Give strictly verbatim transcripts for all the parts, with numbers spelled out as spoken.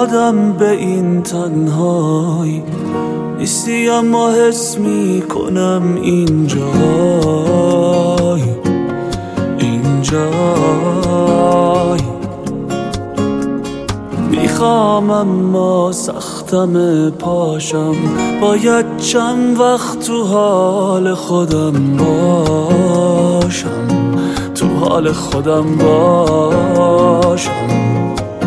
خودم به این تنهایی نیستی، اما حس می کنم اینجای اینجای میخوام اما سختم پاشم، باید چند وقت تو حال خودم باشم، تو حال خودم باشم.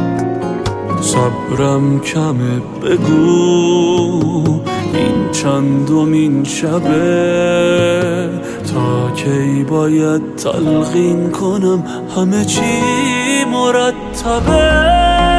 صبرم کمه، بگو این چندمین شبه، تا کی باید تلقین کنم همه چی مرتبه.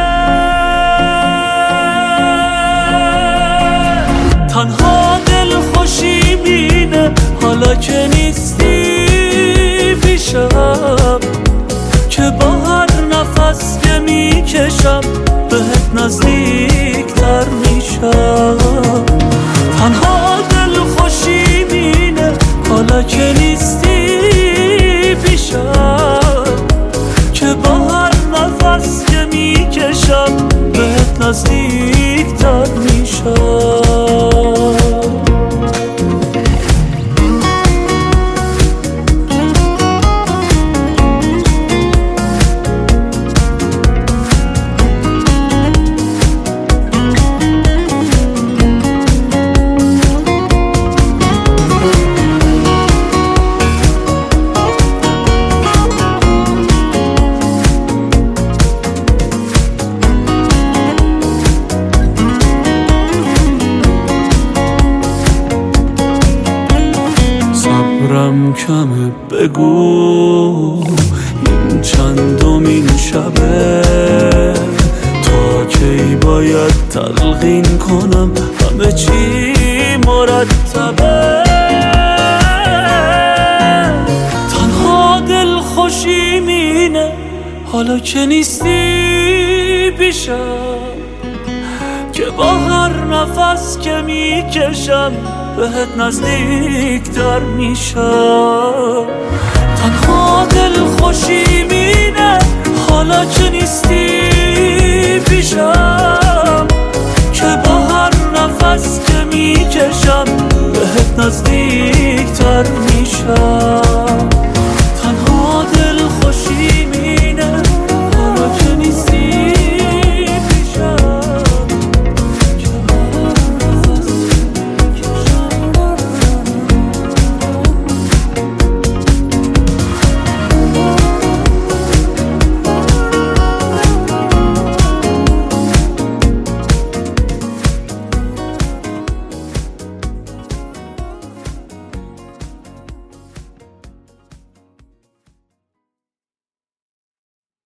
تنها دل خوشی بینه حالا که نیستی پیشم، که با هر نفس که میکشم بهت نزدیک تر میشم. تنها دل خوشی بینه حالا که نیستی پیشم، که با هر نفس که میکشم بهت نزدیک تر میشم. صبرم کمه، بگو این چندمین شبه، تا کی باید تلقین کنم همه چی مرتبه. تنها دل خوشی مینه حالا که نیستی پیشم، که با هر نفس که میکشم بهت نزدیک تر میشم. تنها دل خوشی مینه حالا که نیستی پیشم، که با هر نفس که میکشم بهت نزدیک تر میشم.